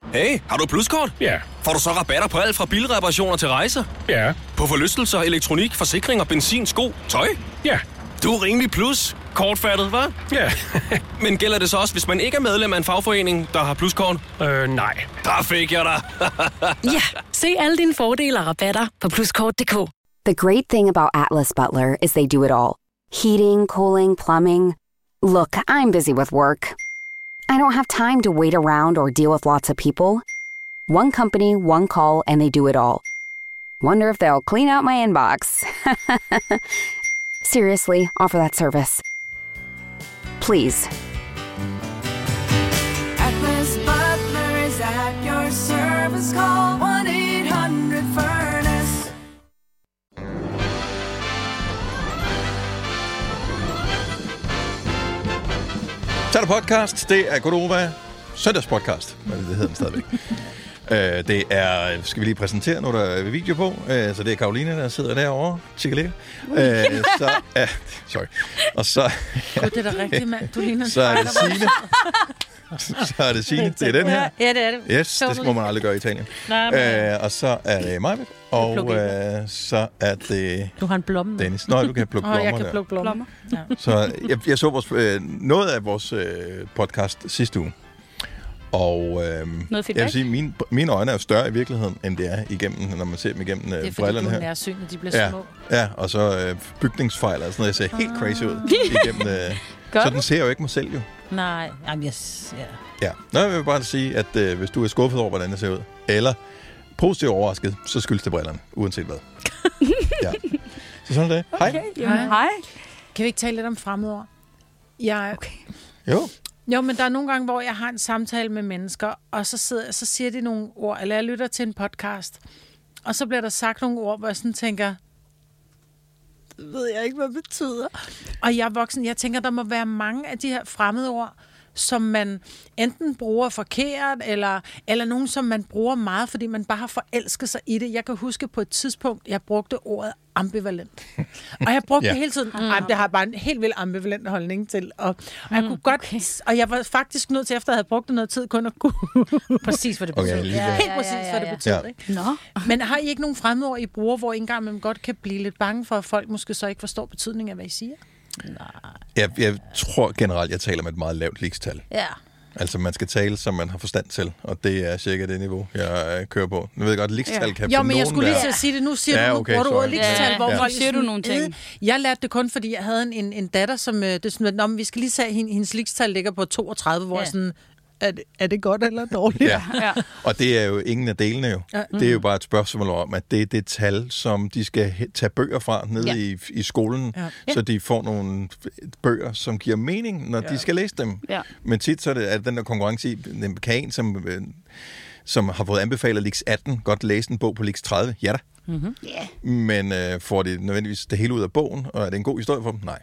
Hey, har du pluskort? Ja. Får du så rabatter på alt fra bilreparationer til rejser? Ja. På forlystelser, elektronik, forsikring og benzin, sko, tøj? Ja. Du er rimelig plus. Kortfattet, hva'? Ja. Men gælder det så også, hvis man ikke er medlem af en fagforening, der har pluskort? Nej. Der fik jeg dig. Ja, se alle dine fordele og rabatter på pluskort.dk. The great thing about Atlas Butler is they do it all. Heating, cooling, plumbing. Look, I'm busy with work. I don't have time to wait around or deal with lots of people. One company, one call, and they do it all. Wonder if they'll clean out my inbox. Seriously, offer that service. Please. Atlas Butler is at your service. Call 1-800-FURNACE. Så er der podcast. Det er Godova søndagspodcast. Hvad det hedder den stadigvæk. Det er, skal vi lige præsentere, nu der er video på. Så det er Karoline, der sidder derovre. Tjekkelæg. Sorry. Og så... Gud, det er da rigtigt, mand. Du ligner så er det Signe. Så er det Signe. Det er den her. Ja, det er det. Yes, det må man aldrig gøre i Italien. Og så er det mig, og så er det... Du har en blomme. Dennis. Nå, du kan plukke blommer. Jeg kan plukke blommer. Ja. Så jeg så noget af vores podcast sidste uge. Og jeg vil sige, mine øjne er jo større i virkeligheden, end det er igennem, når man ser dem igennem brillerne her. Det er fordi, du er nærsynet, de bliver små. Ja, og så bygningsfejl og sådan noget. Jeg ser helt crazy ud igennem... så den ser jo ikke mig selv, jo. Nej, jamen yes, ja. Nå, jeg vil bare sige, at hvis du er skuffet over, hvordan det ser ud, eller positivt overrasket, så skyldes det brillerne, uanset hvad. Ja. Så sådan er det. Hej. Okay, hej. Kan vi ikke tale lidt om fremmedord? Okay. Jo, men der er nogle gange, hvor jeg har en samtale med mennesker, og så siger de nogle ord, eller jeg lytter til en podcast, og så bliver der sagt nogle ord, hvor jeg sådan tænker, det ved jeg ikke, hvad det betyder. Og jeg er voksen, jeg tænker, der må være mange af de her fremmedord, som man enten bruger forkert, eller nogen, som man bruger meget, fordi man bare har forelsket sig i det. Jeg kan huske på et tidspunkt, jeg brugte ordet ambivalent. Og jeg brugte det hele tiden. Det har bare en helt vildt ambivalent holdning til. Og jeg kunne godt... Og jeg var faktisk nødt til, efter at have brugt det noget tid, kun at kunne... præcis, hvad det betyder. Okay, helt præcis, hvad det betyder. Ikke? Nå. Men har I ikke nogen fremmedord, I bruger, hvor I engang man godt kan blive lidt bange for, at folk måske så ikke forstår betydningen af, hvad I siger? Nej. Jeg tror generelt, jeg taler med et meget lavt ligestal. Ja. Altså, man skal tale, som man har forstand til, og det er cirka det niveau, jeg kører på. Nu ved jeg godt, at ligestal kan jo, men jeg skulle lige til at sige det. Nu siger du, bruger du ordet ligestal, hvor folk siger du nogle ting. Jeg lærte det kun, fordi jeg havde en datter, som det sådan, at vi skal lige sige, hendes ligestal ligger på 32, hvor sådan... Er det godt eller dårligt? Ja. Og det er jo ingen af delene jo. Det er jo bare et spørgsmål om, at det er det tal, som de skal tage bøger fra nede i skolen, så de får nogle bøger, som giver mening, når de skal læse dem. Ja. Men tit så er det den der konkurrence i, kan en, som har fået anbefalet Lix 18, godt læse en bog på Lix 30? Ja da. Mm-hmm. Yeah. Men får de nødvendigvis det hele ud af bogen, og er det en god historie for dem? Nej.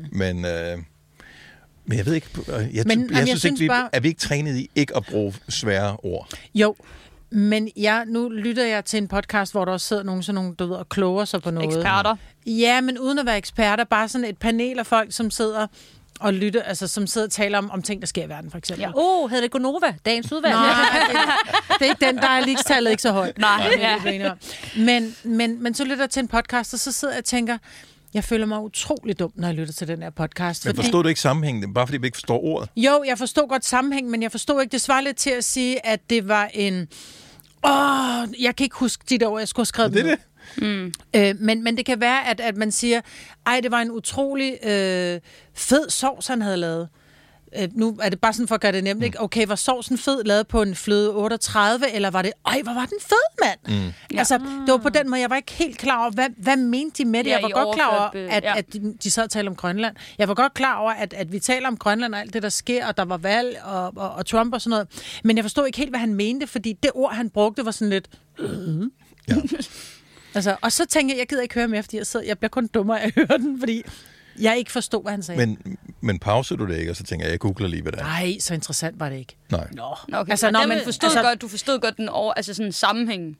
Men jeg ved ikke, jeg synes ikke, er vi ikke trænet i ikke at bruge svære ord? Jo, men nu lytter jeg til en podcast, hvor der også sidder nogen, du ved, og kloger sig på noget. Eksperter? Ja, men uden at være eksperter, bare sådan et panel af folk, som sidder og lytter, altså som sidder og taler om ting, der sker i verden, for eksempel. Ja. Hedder det Gonova? Dagens udvalg? Nej, det er ikke den, der er ligestallet ikke så højt. Nej. Men så lytter jeg til en podcast, og så sidder jeg og tænker... Jeg føler mig utrolig dum, når jeg lytter til den her podcast. Men forstod du ikke sammenhængen? Bare fordi vi ikke forstår ordet? Jo, jeg forstod godt sammenhæng, men jeg forstod ikke. Det svarer lidt til at sige, at det var en... jeg kan ikke huske de der ord, jeg skulle have skrevet. Det er det. Men det kan være, at man siger, det var en utrolig fed sovs, han havde lavet. Nu er det bare sådan for at gøre det nemt, ikke? Okay, var sovsen fed lavet på en fløde 38, eller var det, hvor var den fed, mand? Altså, det var på den måde, jeg var ikke helt klar over, hvad mente de med det? Jeg var godt klar over, at de sad og talte om Grønland. Jeg var godt klar over, at vi taler om Grønland og alt det, der sker, og der var valg og Trump og sådan noget. Men jeg forstod ikke helt, hvad han mente, fordi det ord, han brugte, var sådan lidt... Ja. Altså, og så tænkte jeg gider ikke høre mere, fordi jeg bliver kun dummere af at høre den, fordi... Jeg ikke forstod, hvad han sagde. Men pauser du det ikke, og så tænker jeg googler lige, hvad det er. Nej, så interessant var det ikke. Nej. Okay. Altså, du forstod godt den over, altså sådan en sammenhæng.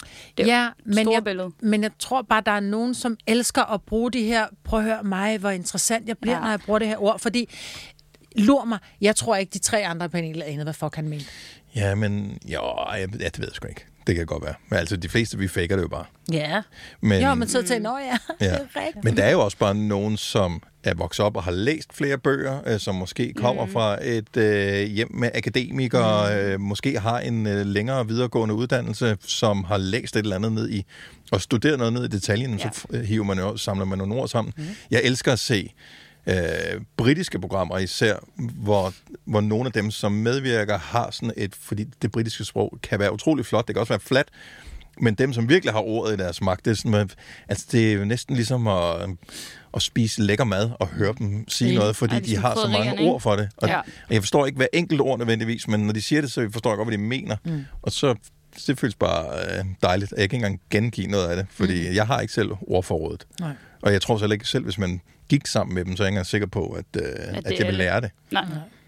Men jeg tror bare, der er nogen, som elsker at bruge de her, prøv at høre mig, hvor interessant jeg bliver, når jeg bruger det her ord, fordi lur mig, jeg tror ikke, de 3 andre paneler anede, hvad fuck han mente. Ja, men det ved jeg sgu ikke. Det kan godt være. Men altså, de fleste, vi faker det jo bare. Ja. Men så tænker jeg, det er rigtigt. Men der er jo også bare nogen, som er vokset op og har læst flere bøger, som måske kommer fra et hjem med akademikere, måske har en længere videregående uddannelse, som har læst et eller andet ned i, og studeret noget ned i detaljen, så hiver man jo, samler man nogle ord sammen. Jeg elsker at se britiske programmer især, hvor nogle af dem, som medvirker, har sådan et, fordi det britiske sprog kan være utrolig flot, det kan også være flat, men dem, som virkelig har ordet i deres magt, det er sådan, altså det er jo næsten ligesom at spise lækker mad og høre dem sige noget, fordi de har så mange ord for det. Og jeg forstår ikke hver enkelt ord nødvendigvis, men når de siger det, så forstår jeg godt, hvad de mener. Og så det føles bare dejligt. Jeg kan ikke engang gengive noget af det, fordi jeg har ikke selv ordforrådet. Nej. Og jeg tror selv ikke selv, hvis man gik sammen med dem, så er jeg ikke engang sikker på, at jeg vil lære det. Nej.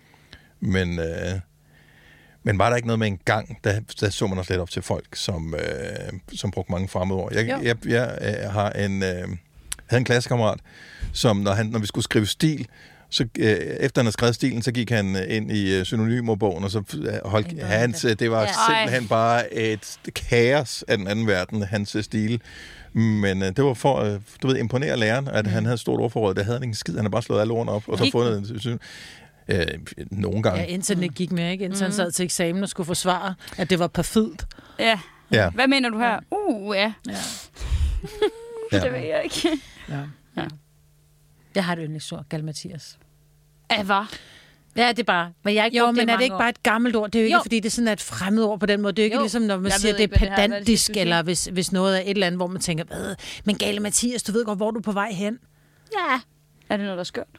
Men var der ikke noget med en gang, der så man også lidt op til folk, som brugte mange fremmedord. Jeg har havde en klassekammerat, som når vi skulle skrive stil, så efter han havde skrevet stilen, så gik han ind i synonymordbogen, og så det var simpelthen bare et kaos af den anden verden, hans stil. Men det var for imponere læreren, at han havde et stort ordforråd. Det havde han ikke en skid. Han havde bare slået alle ordene op, og så fundet nogle gange. Ja, indtil det gik med, ikke? Indtil han sad til eksamen og skulle forsvare, at det var perfidt. Ja. Hvad mener du her? Det ved jeg ikke. Ja. Jeg har et yndlingsord, Galimatias. Hvad? Ja, det er bare. Men jeg ikke men er det ikke bare et gammelt ord? Det er jo ikke, fordi det er sådan et fremmed ord på den måde. Det er jo ikke ligesom, når man siger, det er pedantisk, eller hvis noget er et eller andet, hvor man tænker, men Galimatias, du ved godt, hvor du er på vej hen. Ja. Er det noget, der er skørt?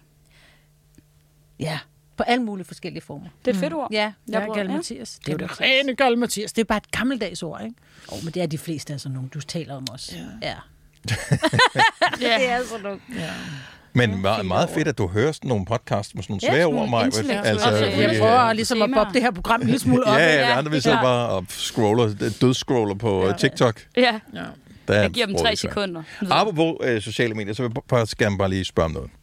Ja, på alle mulige forskellige former. Det er et fedt ord. Ja, Galimatias. Det er jo det rene Galimatias. Det er bare et gammeldags ord, ikke? Men det er de fleste af sådan nogle, du taler om også. Ja. Det er sådan nogle. Ja. Men meget fedt, at du hører sådan nogle podcasts med sådan nogle svære ord, Maja. Altså, jeg prøver ligesom at poppe det her program en lille smule op. Ja, andre vi sidder bare og dødscroller på TikTok. Ja. Jeg giver dem 3 sekunder. Apropos sociale medier, så vil jeg gerne bare lige spørge om noget.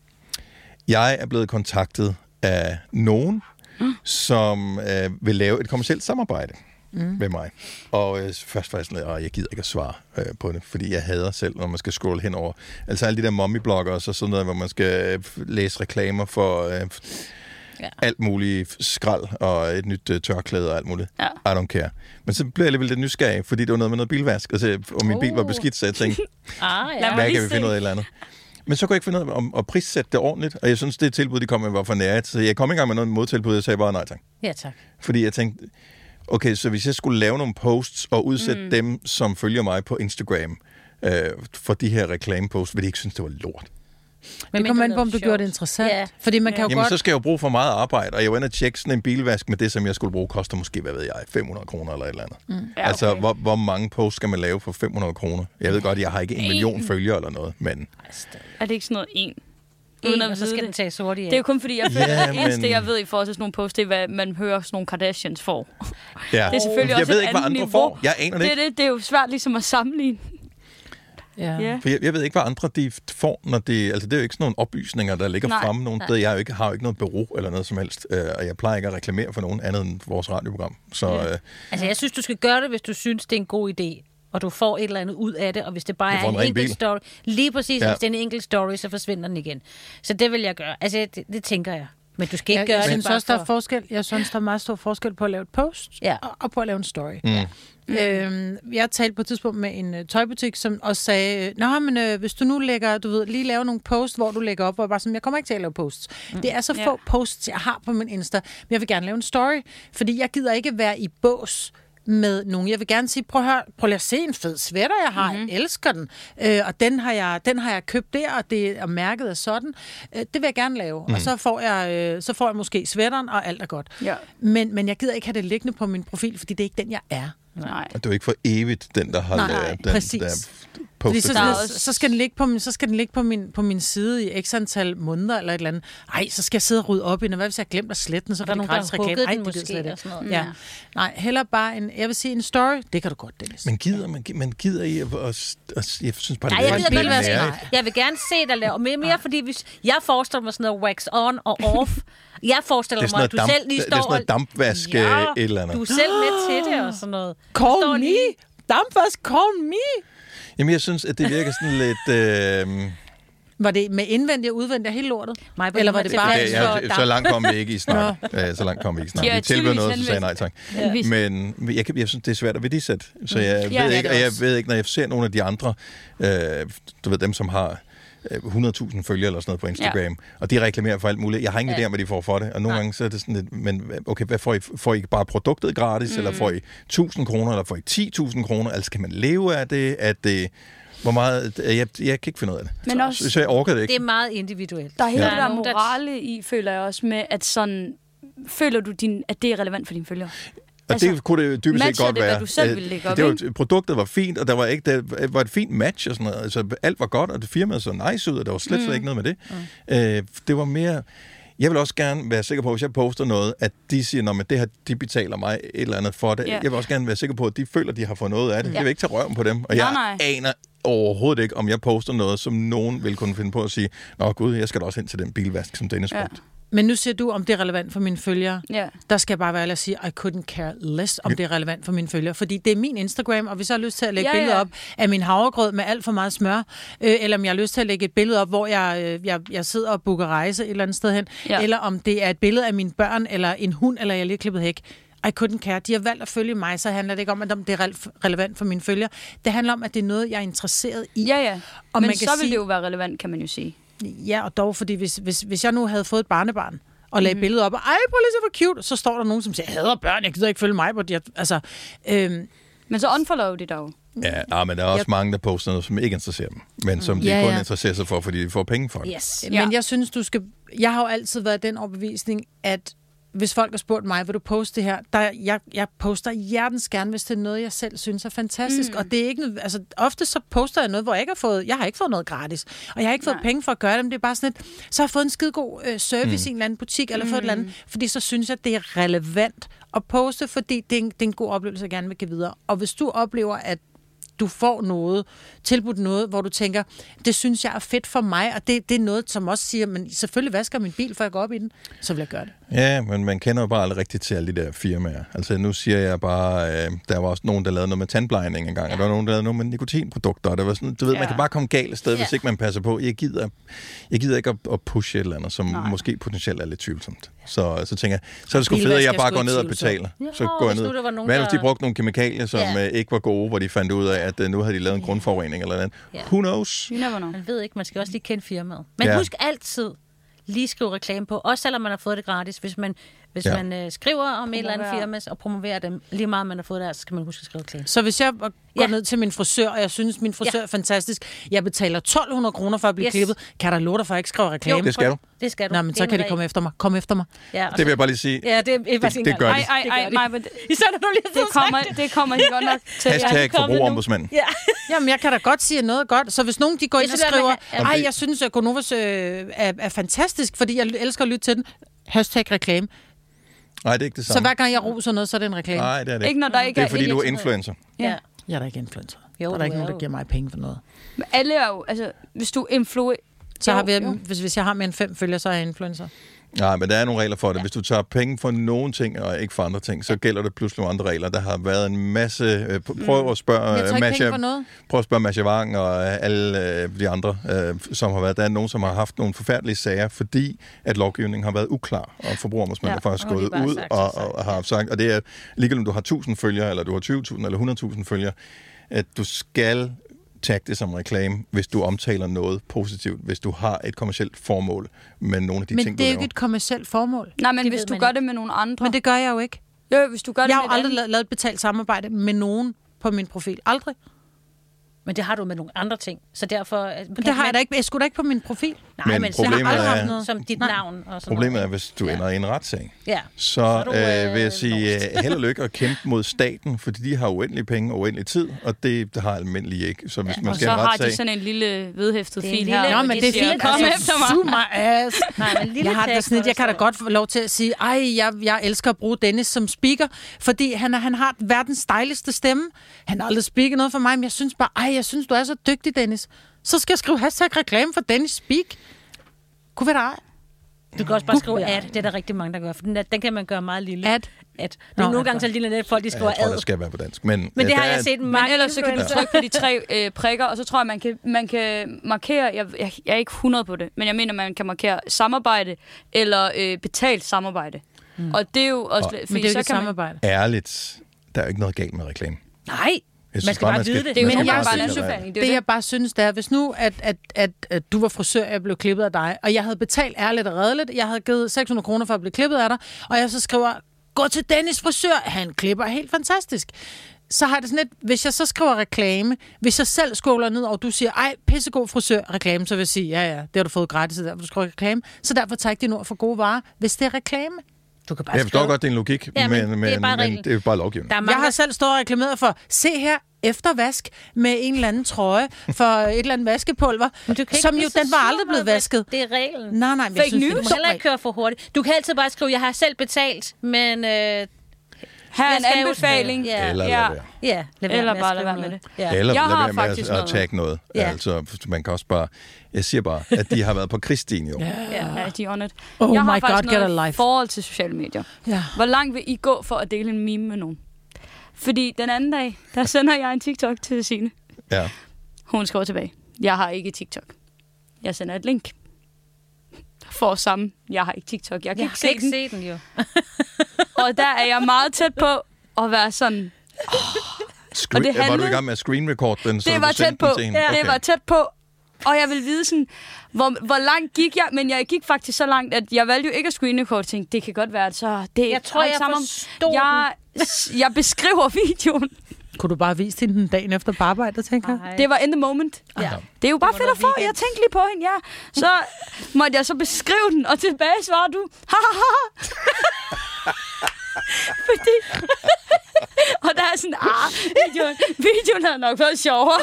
Jeg er blevet kontaktet af nogen, som vil lave et kommercielt samarbejde med mig. Og først var jeg sådan, jeg gider ikke at svare på det, fordi jeg hader selv, når man skal scrolle henover. Altså alle de der mommy-blogger og så sådan noget, hvor man skal læse reklamer for alt muligt skrald og et nyt tørklæde og alt muligt. I don't care. Men så blev jeg alligevel lidt nysgerrig, fordi det var noget med noget bilvask, og min bil var beskidt, så jeg tænkte, hvad kan vi finde ud af et eller andet? Men så kunne jeg ikke finde ud af at prissætte det ordentligt, og jeg synes, det tilbud, de kom med, var for nært. Så jeg kom ikke engang med noget modtilbud, jeg sagde bare nej tak. Ja, tak. Fordi jeg tænkte, okay, så hvis jeg skulle lave nogle posts og udsætte dem, som følger mig på Instagram, for de her reklameposts, ville de ikke synes, det var lort. Men det kommer an på, om du gjorde det interessant. Ja. Fordi man kan jo så skal jeg jo bruge for meget arbejde, og jeg var inde og tjekke sådan en bilvask med det, som jeg skulle bruge, koster måske, 500 kroner eller et eller andet. Ja, okay. Altså, hvor mange posts skal man lave for 500 kroner? Jeg ved godt, jeg har ikke 1 million følgere eller noget, men... Er det ikke sådan noget 1? Og så skal den tage hurtigt af. Det er jo kun fordi, jeg føler, at det eneste, jeg ved i forhold til sådan nogle posts, det er, hvad man hører sådan nogle Kardashians får. Ja. Det er selvfølgelig også jeg ved ikke, hvad andre får. Jeg aner det ikke. Det er jo svært ligesom at sammenligne. Ja. For jeg ved ikke, hvad andre de får, når det er jo ikke sådan nogle oplysninger, der ligger fremme nogen steder. Jeg har jo ikke noget bureau eller noget som helst, og jeg plejer ikke at reklamere for nogen andet end vores radioprogram. Så, altså, jeg synes, du skal gøre det, hvis du synes, det er en god idé, og du får et eller andet ud af det, og hvis det bare er en enkelt story, lige præcis, hvis det er en enkelt story, så forsvinder den igen. Så det vil jeg gøre. Altså, det tænker jeg. Men du skal ikke gøre det. Jeg synes også, der er forskel. Jeg synes, der er meget stor forskel på at lave et post og på at lave en story. Jeg talte på et tidspunkt med en tøjbutik, som også sagde, hvis du nu lægger, lige laver nogle posts, hvor du lægger op, og bare sådan, jeg kommer ikke til at lave posts. Det er så få posts, jeg har på min Insta, men jeg vil gerne lave en story, fordi jeg gider ikke være i bås med nogen. Jeg vil gerne sige, prøv at se en fed sweater, jeg har. Jeg elsker den. Og den har jeg købt der, og det er mærket af sådan. Det vil jeg gerne lave. Og så får jeg måske sweateren, og alt er godt. Ja. Men jeg gider ikke have det liggende på min profil, fordi det er ikke den, jeg er. Nej. Og det er jo ikke for evigt, den, der har præcis. postet. Så skal den ligge på min side i x antal måneder eller et eller andet. Ej, så skal jeg sidde og rydde op i den. Hvad hvis jeg har glemt at slette den, så der er nogen, der har hugget den måske eller sådan noget. Ja. Nej, heller bare jeg vil sige en story. Det kan du godt, Dennis. Men gider I jeg synes bare, nej, jeg vil gerne se dig lave mere, fordi hvis jeg forestiller mig sådan noget wax on og off. Jeg forestiller mig, at du selv lige står... Det er sådan noget dampvask et eller andet. Du er selv med til det og sådan noget. Call me! Dampvask, call me! Jamen, jeg synes, at det virker sådan lidt... Var det med indvendigt og udvendigt hele lortet? Eller var det bare... Så langt kom vi ikke i snak. Vi tilbød noget, så sagde nej tak. Men jeg synes, det er svært at værdisætte. Så jeg ved ikke, når jeg ser nogle af de andre, du ved, dem som har 100.000 følgere eller sådan noget på Instagram, og de reklamerer for alt muligt. Jeg har ingen idé om, hvad de får for det, og nogle gange så er det sådan lidt, men okay, hvad får I bare produktet gratis, eller får I 1.000 kroner, eller får I 10.000 kroner, altså kan man leve af det, hvor meget... Jeg kan ikke finde ud af det. Men også, så jeg orker det ikke. Det er meget individuelt. Der er hele der morale i, føler jeg også med, at sådan... Føler du, at det er relevant for dine følgere? Og altså, det kunne det dybest set godt være. Hvad du selv ville lægge op, produktet var fint, og der var et fint match og sådan noget. Altså, alt var godt, og det firmaet så nice ud, og der var slet ikke noget med det. Det var mere... Jeg vil også gerne være sikker på, hvis jeg poster noget, at de siger, at det her, de betaler mig et eller andet for det. Jeg vil også gerne være sikker på, at de føler, at de har fået noget af det. Jeg vil ikke tage røven på dem. Og jeg aner overhovedet ikke, om jeg poster noget, som nogen vil kunne finde på at sige, nå gud, jeg skal da også hen til den bilvask, som Dennis brugte. Men nu siger du, om det er relevant for mine følgere. Der skal jeg bare være ærlig og sige, I couldn't care less, om det er relevant for mine følgere. Fordi det er min Instagram, og hvis jeg har lyst til at lægge billeder op af min havregrød med alt for meget smør, eller om jeg har lyst til at lægge et billede op, hvor jeg sidder og booker rejse et eller andet sted hen, eller om det er et billede af mine børn, eller en hund, eller jeg lige klippet hæk. I couldn't care. De har valgt at følge mig, så handler det ikke om, at det er relevant for mine følgere. Det handler om, at det er noget, jeg er interesseret i. Og men så vil det jo være relevant, kan man jo sige. Ja, og dog, fordi hvis jeg nu havde fået et barnebarn, og lagde billedet op, og ej, prøv lige så hvor cute, så står der nogen, som siger, jeg hader børn, jeg gider ikke følge mig på det. Altså, men så unfollow de dog. Ja, men der er også mange, der poster noget, som ikke interesserer dem, men som de kun interesserer sig for, fordi de får penge for det. Yes. Men jeg synes, jeg har jo altid været den overbevisning, at hvis folk har spurgt mig, vil du poste det her? Jeg poster hjertens gerne, hvis det er noget, jeg selv synes er fantastisk. Og det er ikke altså ofte så poster jeg noget, hvor jeg har ikke fået noget gratis. Og jeg har ikke fået penge for at gøre det, men det er bare sådan så har jeg fået en skidegod service i en eller anden butik, eller fået et eller andet, fordi så synes jeg, det er relevant at poste, fordi det er en god oplevelse, jeg gerne vil give videre. Og hvis du oplever, at du får noget, tilbudt noget, hvor du tænker, det synes jeg er fedt for mig, og det er noget, som også siger, men selvfølgelig vasker min bil, før jeg går op i den, så vil jeg gøre det. Ja, men man kender jo bare aldrig rigtigt til alle de der firmaer. Altså nu siger jeg bare, der var også nogen, der lavede noget med tandplejning engang, og der var nogen, der lavede noget med nikotinprodukter, og der var sådan, du ved, man kan bare komme galt sted, hvis ikke man passer på. Jeg gider ikke at pushe et eller andet, som måske potentielt er lidt tvivlsomt. Så tænker jeg, så er det sgu fedt, at jeg bare går ned og betaler. Så går jeg ned. Hvad hvis de brugte nogle kemikalier, som ikke var gode, hvor de fandt ud af, at nu havde de lavet en grundforurening eller andet. Who knows? Man ved ikke, man skal også lige kende firmaet. Men husk altid lige skrive reklame på, også selvom man har fået det gratis. Hvis man skriver om et eller andet firma og promoverer dem, lige meget man har fået det, så skal man huske at skrive reklame. Så hvis jeg går ned til min frisør, og jeg synes, min frisør er fantastisk, jeg betaler 1.200 kroner for at blive klippet, kan der love dig for, at jeg ikke skriver reklame? Jo, det skal du. Det skal du. Nå, men så kan de komme efter mig. Kom efter mig. Ja, det vil jeg bare lige sige. Ja, det gør de. Det kommer I godt nok til. Hashtag forbrugerombudsmanden. Jamen, jeg kan da godt sige noget godt. Så hvis nogen de går ind og skriver, jeg synes, at Gonovas er fantastisk, fordi jeg elsker at lytte til den. Hashtag reklame. Nej, det er ikke det samme. Så hver gang jeg roser noget, så er det en reklame. Nej, det er det ikke. Når der ikke det er fordi, du er influencer. Ja. Jeg er da ikke influencer. Jo, der er ikke nogen, der giver mig penge for noget. Men alle er jo, altså, hvis du så har vi, hvis jeg har mere end 5 følgere, så er jeg influencer. Nej, men der er nogle regler for det. Hvis du tager penge for nogle ting, og ikke for andre ting, så gælder det pludselig nogle andre regler. Der har været en masse... Prøv at spørge Masha Wang og alle de andre, som har været... Der er nogen, som har haft nogle forfærdelige sager, fordi at lovgivningen har været uklar, og forbrugerombudsmanden er faktisk gået ud og har sagt... Og det er ligegyldigt, om du har 1.000 følgere, eller du har 20.000 eller 100.000 følgere, at du skal... tag det som reklame, hvis du omtaler noget positivt, hvis du har et kommercielt formål med nogle af de ting, du laver. Men det er jo ikke et kommercielt formål. Nej, men hvis du gør det med nogle andre. Men det gør jeg jo ikke. Jo, hvis du gør det jeg har jo aldrig lavet et betalt samarbejde med nogen på min profil. Aldrig. Men det har du med nogle andre ting, så derfor... Men det har jeg da ikke. Jeg skulle da ikke på min profil. Nej, men problemet er noget som dit navn. Og problemet er, hvis du ender i en retssag. Ja. Så vil jeg sige, held og lykke at kæmpe mod staten, fordi de har uendelige penge og uendelig tid, og det har almindelige ikke. Så hvis man skal så en retssag... har de sådan en lille vedhæftet fil her. Nå, men det er fint. Kom efter mig. Super ass. Nej, men jeg har det sådan, jeg kan da godt få lov til at sige, jeg elsker at bruge Dennis som speaker, fordi han har verdens dejligste stemme. Han har aldrig speaket noget for mig, men jeg synes bare, jeg synes, du er så dygtig, Dennis. Så skal jeg skrive #reklame for Dennis Speak. Kunne være dig. Du kan også bare skrive ad. Det er der rigtig mange, der gør. For den kan man gøre meget lille. Ad. Det er nogle gange så lille, at folk de skriver ad. Jeg tror, det skal være på dansk. Men det har jeg set mange. Men ellers så kan du trykke på de 3 prikker, og så tror jeg, man kan markere... Jeg er ikke 100 på det, men jeg mener, man kan markere samarbejde eller betalt samarbejde. Og det er jo også... Men det er jo ikke samarbejde. Ærligt, der er jo ikke noget galt med reklame. Nej. Man skal bare vide det. Det er jo jeg bare synes, det er, hvis nu, at du var frisør, og jeg blev klippet af dig, og jeg havde betalt ærligt og redeligt, jeg havde givet 600 kroner for at blive klippet af dig, og jeg så skriver, gå til Dennis frisør, han klipper helt fantastisk. Så har det sådan lidt, hvis jeg så skriver reklame, hvis jeg selv scroller ned, og du siger, pissegod frisør, reklame, så vil jeg sige, ja, det har du fået gratis, der du skriver reklame, så derfor tager jeg dine ord for gode varer, hvis det er reklame. Du kan bare jeg forstår godt din logik, ja, men det er jo bare lovgivning. Jeg har selv stået og reklameret for, se her, eftervask med en eller anden trøje for et eller andet vaskepulver, som jo, den var aldrig blevet vasket. Det er reglen. Nej, men jeg synes, du må heller ikke køre for hurtigt. Du kan altid bare skrive, jeg har selv betalt, men... Her er en anbefaling. Eller bare lade være med det. Ja. Eller lade være med at tagge noget. Ja. Altså, man kan også bare... Jeg siger bare, at de har været på krigsstien jo. Ja, de on it. Oh jeg har my faktisk God, noget forhold til sociale medier. Ja. Hvor langt vil I gå for at dele en meme med nogen? Fordi den anden dag, der sender jeg en TikTok til Signe. Ja. Hun skriver tilbage. Jeg har ikke TikTok. Jeg sender et link. For samme. Jeg har ikke TikTok. Jeg kan ikke se den jo. Og der er jeg meget tæt på at være sådan... og det handlede, var du i gang med at screen record den? Det var tæt på. Det var tæt på. Og jeg vil vide sådan, hvor langt gik jeg, men jeg gik faktisk så langt, at jeg valgte jo ikke at screen record. Tænkte, det kan godt være, så det jeg tror, jeg forstod jeg beskriver videoen. Kunne du bare vise hende den dagen efter på arbejde, tænker jeg? Det var in the moment. Ja. Det er jo bare fedt at få. Jeg tænkte lige på hende, Så måtte jeg så beskrive den, og tilbage svarer du. Fordi... og der er sådan, videoen havde nok været sjovere.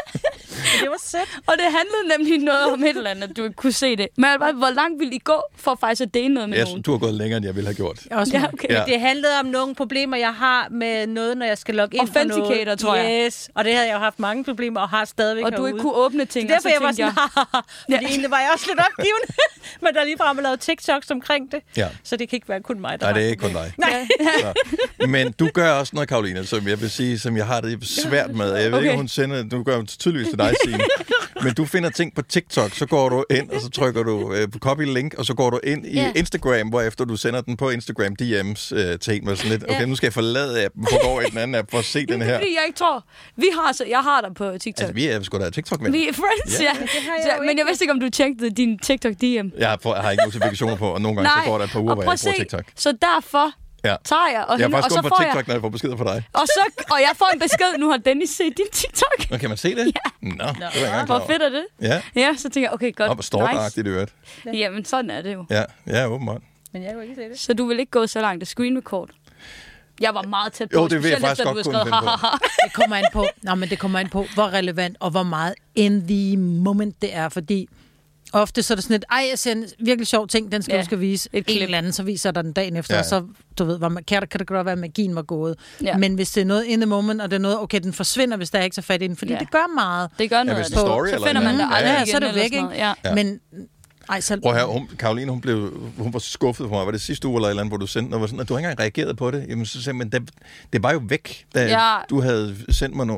Det var sødt. Og det handlede nemlig noget om et eller andet, at du ikke kunne se det. Men hvor langt ville I gå for faktisk at dele noget med nogen? Du har gået længere, end jeg ville have gjort. Okay. Det handlede om nogle problemer, jeg har med noget, når jeg skal logge ind på noget. Authenticator, tror jeg. Yes. Og det havde jeg jo haft mange problemer, og har stadigvæk og herude. du ikke kunne åbne ting. Så derfor jeg var sådan, fordi egentlig var jeg også lidt opgivende. Men der ligefrem har lavet TikToks omkring det. Ja. Så det kan ikke være kun mig, der Nej, det er ikke kun dig. Nej. Men du gør også noget, Karoline, som jeg vil sige, som jeg har det svært med. Jeg ved ikke, hun sender... Du gør tydeligvis til dig, Signe. Men du finder ting på TikTok, så går du ind, og så trykker du på copy link, og så går du ind i Instagram, hvorefter du sender den på Instagram DM's til en med sådan lidt, okay, nu skal jeg forlade appen, for gå i den anden app for at se den her. Fordi jeg ikke tror, jeg har dig på TikTok. Altså, vi er sgu da TikTok-venner. Vi er friends, men jeg vidste ikke, om du tjekkede din TikTok DM. Jeg har ikke notifikationer på, og nogle gange så går der et par uger, hvor jeg bruger TikTok. Så derfor... tager jeg, og jeg er faktisk kun på TikTok, når jeg får beskeder fra dig. Og jeg får en besked, nu har Dennis set din TikTok. Nå, kan man se det? Ja. Nå, det var hvor fedt er det? Ja. Så tænker jeg, okay, godt. Hvor stalkeragtigt det øvrigt. Jamen, sådan er det jo. Ja, åbenbart. Men jeg kunne ikke se det. Så du vil ikke gå så langt at screen record? Jeg var meget tæt på. Jo, det vil jeg faktisk godt kunne finde på. Det kommer an på. Nå, men det kommer an på, hvor relevant og hvor meget in the moment det er, fordi ofte så er det sådan et, jeg ser en virkelig sjov ting, den skal du skal vise et klip eller andet, så viser der den dagen efter, og så, du ved, kan det godt være, at magien var gået. Ja. Men hvis det er noget in the moment, og det er noget, okay, den forsvinder, hvis der ikke så fat i den, fordi det gør meget. Det gør noget. Hvis det er story, så finder man det aldrig igen. Så er det væk, ikke? Ja. Men... Prøv her, Karoline, hun var skuffet på mig. Var det sidste uge eller et eller andet, hvor du sendte noget, sådan, at du ikke engang reagerede på det? Jamen, så sagde men det var jo væk, da du havde sendt mig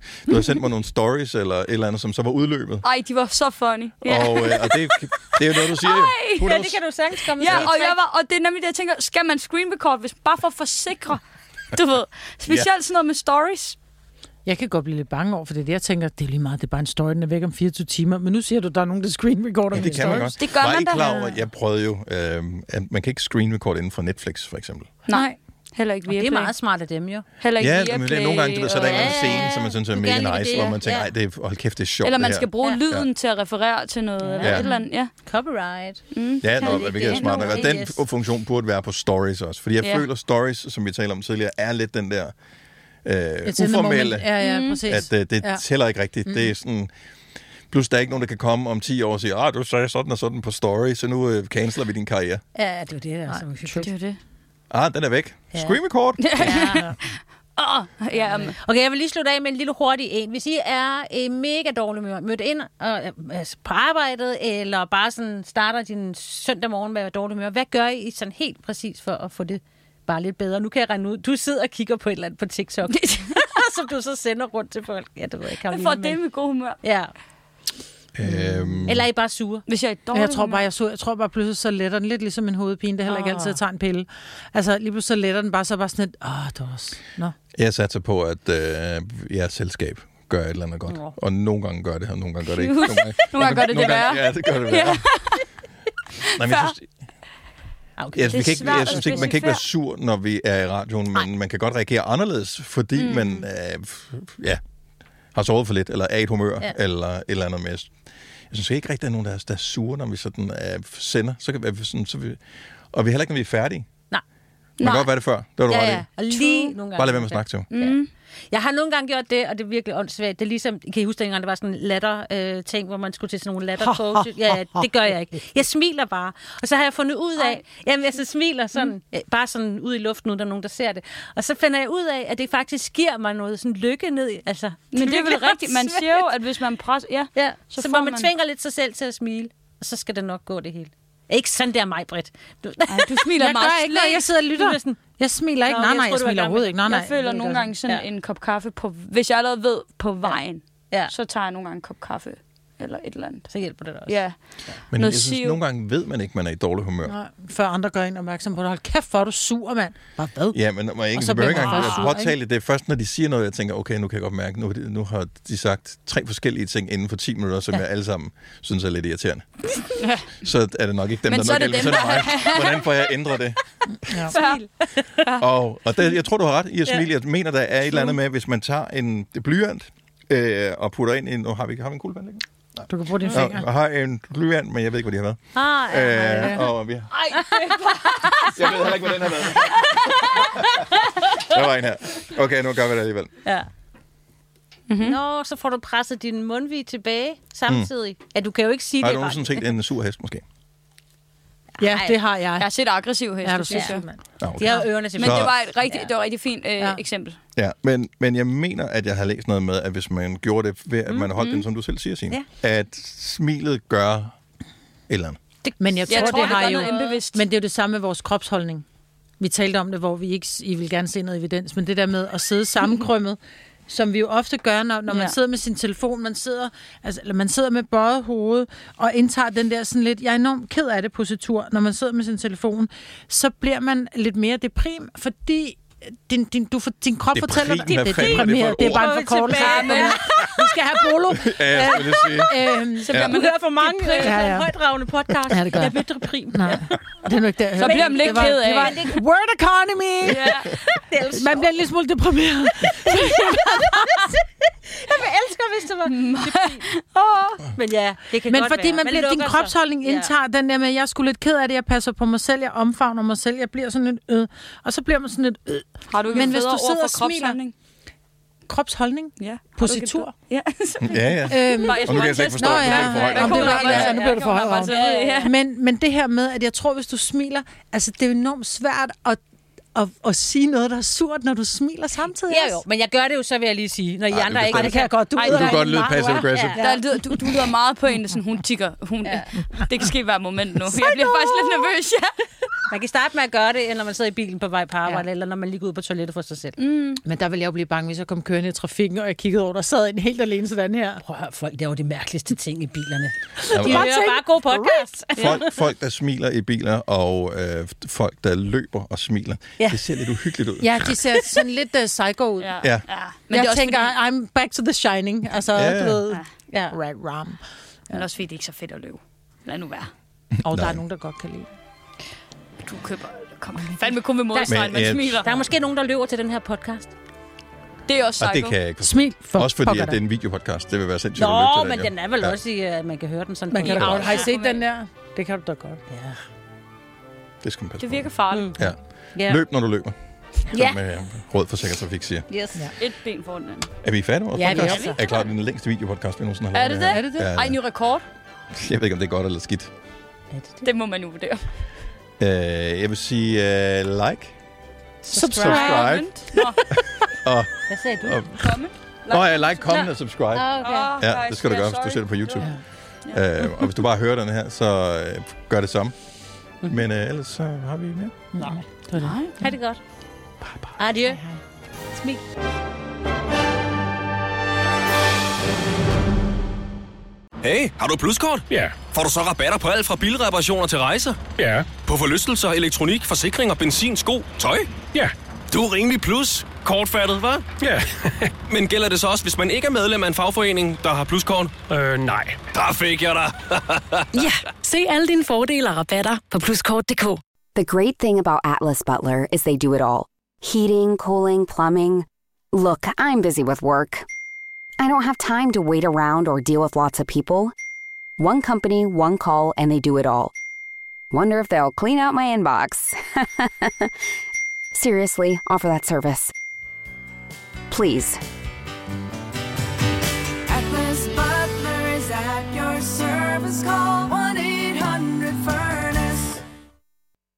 nogle stories eller et eller andet, som så var udløbet. Ej, de var så funny. Yeah. Og det er jo noget, du siger. Ja, det kan du sagtens komme og det er nemlig det, jeg tænker, skal man screen record, hvis bare for at forsikre, du ved, specielt sådan noget med stories. Jeg kan godt blive lidt bange over for det. Jeg tænker, det er lige meget, det er bare en story, den er væk om 24 timer. Men nu siger du, der er nogen, der screen recorder det kan man godt. Det gør man da. Klar over, jeg prøvede jo, at man kan ikke screen record inden for Netflix, for eksempel. Nej. Heller ikke Viaplay. Det er meget smart af dem, jo. Heller ikke Ja, Viaplay. men det er nogle gange, så er der en scene, som man synes er Du mega gerne nice, vil hvor det, man tænker, ja. ej, det er, hold kæft, det er sjovt. Eller man det skal her. bruge lyden til at referere til noget, eller et eller andet. Ja. Copyright. Ja, det er smart. Og den Yes. funktion burde være på stories også. Fordi jeg føler, stories, som vi talte om tidligere, er lidt den der uformelle, Ja, præcis. at det tæller ikke rigtigt. Det er sådan... Plus, der er ikke nogen, der kan komme om 10 år og sige, du sagde sådan og sådan på story, så nu canceler vi din karriere. Ja, det er det, der er så hyggeligt. Det er det. Den er væk. Screen record. Ja. Okay, jeg vil lige slutte af med en lille hurtig en. Hvis I er mega dårlig humør, mødt ind på arbejdet, eller bare sådan starter din søndag morgen med dårlig humør, hvad gør I sådan helt præcis for at få det bare lidt bedre? Nu kan jeg regne ud. Du sidder og kigger på et eller andet på TikTok, som du så sender rundt til folk. Ja, det ved jeg ikke. Jeg får det med god humør. Ja. Eller er I bare sure? Hvis jeg er dårlig Jeg tror bare pludselig så letter den lidt ligesom en hovedpine. Det er heller ikke altid at tage en pille. Altså lige pludselig så letter den bare så sådan et, det var også... Nå. Jeg satser på, at jeres selskab gør et eller andet godt. Og nogle gange gør det, og nogle gange gør det ikke. Nogle gange gør det værre. Ja, det gør det værre. Nej, men jeg synes... Okay. Jeg synes ikke, man kan ikke være sur, når vi er i radioen, men man kan godt reagere anderledes, fordi man har sovet for lidt, eller er i et humør, eller et eller andet med. Jeg synes ikke rigtig, at der er nogen, der er sure, når vi sådan sender. Så kan vi sådan, og vi heller ikke, når vi er færdige. Nej. Man kan godt være det før. Det var du ret i. Og lige nogle gange. Bare lad være med at snakke til. Ja. Jeg har nogle gange gjort det, og det er virkelig åndssvagt. Det er ligesom, kan I huske dengang, der var sådan en latter-ting, hvor man skulle til sådan nogle latter-coach? Ja, det gør jeg ikke. Jeg smiler bare. Og så har jeg fundet ud af, jamen jeg så smiler sådan, bare sådan ud i luften, uden der er nogen, der ser det. Og så finder jeg ud af, at det faktisk giver mig noget sådan lykke ned i, altså. Men det er vel rigtigt. Man siger jo, at hvis man presser... Ja, så hvor man tvinger lidt sig selv til at smile, og så skal det nok gå det hele. Ikke sådan der mig, Britt. Du smiler jeg meget gør ikke, når jeg sidder og lytter. Jeg smiler ikke. Nej, jeg smiler overhovedet ikke. Jeg føler nogle gange sådan en kop kaffe på... Hvis jeg allerede ved på vejen, så tager jeg nogle gange en kop kaffe eller et eller andet. Så hjælper det da også. Ja. Men jeg synes, nogle gange ved man ikke, man er i dårlig humør. Nej, før andre gør en opmærksom på det. Hold kæft, hvor er du sur, mand. Bare hvad? Ja, men må jeg ikke engang påtale det. Er først, når de siger noget, jeg tænker, okay, nu kan jeg godt mærke, nu har de sagt 3 forskellige ting inden for 10 minutter, som jeg alle sammen synes er lidt irriterende. Så er det nok ikke dem, men der nok hjælper. Så er det mig. Hvordan får jeg ændret det? Og det, jeg tror, du har ret i at smile. Jeg mener, der er et eller andet med, hvis man tager en blyant og putter ind i... Nu har vi en kuglepen, ikke? Du kan bruge dine fingre. Jeg har en blyant, men jeg ved ikke, hvad de har været. Og vi har... Jeg ved heller ikke, hvad den har været. Der var en her. Okay, nu gør vi det alligevel. Ja. Nå, så får du presset din mundvig tilbage samtidig. Ja, du kan jo ikke sige har det. Har du nogensinde set en sur hest, måske? Ja, det har jeg. Jeg har set aggressiv hest. Ja, du synes okay. De har ørerne til. Men det var et rigtig fint eksempel. Ja, men jeg mener, at jeg har læst noget med, at hvis man gjorde det ved, at man har holdt den, som du selv siger, Signe, at smilet gør et eller andet. Men jeg tror, det har jo... indbevidst. Men det er jo det samme med vores kropsholdning. Vi talte om det, hvor vi ikke... I vil gerne se noget evidens, men det der med at sidde sammenkrømmet, som vi jo ofte gør, når man sidder med sin telefon, man sidder med bøjet hoved og indtager den der sådan lidt, jeg er enormt ked af det positur, når man sidder med sin telefon, så bliver man lidt mere deprim, fordi din krop fortæller dig, det er bare en forkortelse. Vi skal have bolo. Ja, jeg sige. Så bliver man hører for mange højdragende podcast. Ja, det gør. Jeg bliver deprim. Nej, det er nu ikke der. Så bliver man lidt ked af. Word economy! Man bliver en lille smule deprimeret. Jeg elsker, hvis det var men ja, det kan men godt fordi være. Man din kropsholdning indtager den der med, at jeg er sgu lidt ked af det, jeg passer på mig selv, jeg omfavner mig selv, jeg bliver sådan lidt og så bliver man sådan lidt Har du ikke men hvis du ord sidder for og smiler, kropsholdning? Ja. Positur? Ja. Og nu kan jeg slet ikke forstå, at nu bliver det for højt. Men det her med, at jeg tror, hvis du smiler, altså det er enormt svært at sige noget, der er surt, når du smiler samtidig. Ja jo, men jeg gør det jo, så vil jeg lige sige, når I andre ikke... det kan jeg godt. Du kan godt lyde passive-aggressive. Du lyder meget på en, sådan, hun tigger. Det kan ske hver moment nu. Jeg bliver faktisk lidt nervøs, Man kan starte med at gøre det, når man sidder i bilen på vej på arbejde, eller når man lige går ud på toilettet for sig selv. Men der vil jeg jo blive bange, hvis jeg kom kørende i trafikken, og jeg kiggede over, der sad en helt alene sådan her. Prøv at høre, folk, det er jo de mærkeligste ting i bilerne. Ja, De hører bare god podcast. Folk, der smiler i biler, og folk, der løber og smiler. Det ser lidt uhyggeligt ud. Ja, de ser sådan lidt psycho ud. Ja. Men jeg tænker, I'm back to the shining. Altså, du ved, Red Rum. Men også fordi det er ikke så fedt at løbe. Lad nu være. Og der er nogen, der godt kan lide. Du køber kommer fandme kun ved målstregen, man smiler. Der er måske nogen, der løber til den her podcast. Det er også Og psycho. det kan jeg ikke. Smil for Også fordi, pokker at det er en videopodcast. Det vil være sindssygt Nå, at lytte til men den, den er vel også i, at man kan høre den sådan. Man kan på- da godt. Har I set den der? Det kan du da godt. Ja. Det skal man passe Det virker farligt. på. Ja. Ja. Løb, når du løber. Ja. Som Råd for Sikker Trafik siger. Yes. Ja. Et ben foran den. Er vi færdige med vores Ja, vi er podcast? så. Er klar, det er den længste videopodcast, vi nogensinde har Er lavet det det? her. Er det det? Ja, Ej, ny rekord. jeg ved ikke, om det er godt eller skidt. Det må man nu vurdere. Jeg vil sige like. Subscribe. Og, Hvad sagde du? Comment. ja, like, comment og subscribe. Okay. Ja, det skal du gøre, hvis du ser det på YouTube. Og hvis du bare hører den her, så gør det samme. Men ellers så har vi mere. Nej. Ha' det godt. Adieu. Smil. Hey, har du pluskort? Ja. Får du så rabatter på alt fra bilreparationer til rejser? Ja. På forlystelser, elektronik, forsikring og benzin, sko, tøj? Ja. Du er rimelig plus. Kortfattet, hva'? Ja. Men gælder det så også, hvis man ikke er medlem af en fagforening, der har pluskort? Nej. Der fik jeg dig. Ja, se alle dine fordele og rabatter på pluskort.dk. The great thing about Atlas Butler is they do it all. Heating, cooling, plumbing. Look, I'm busy with work. I don't have time to wait around or deal with lots of people. One company, one call, and they do it all. Wonder if they'll clean out my inbox. Seriously, offer that service. Please. Atlas Butler is at your service. Call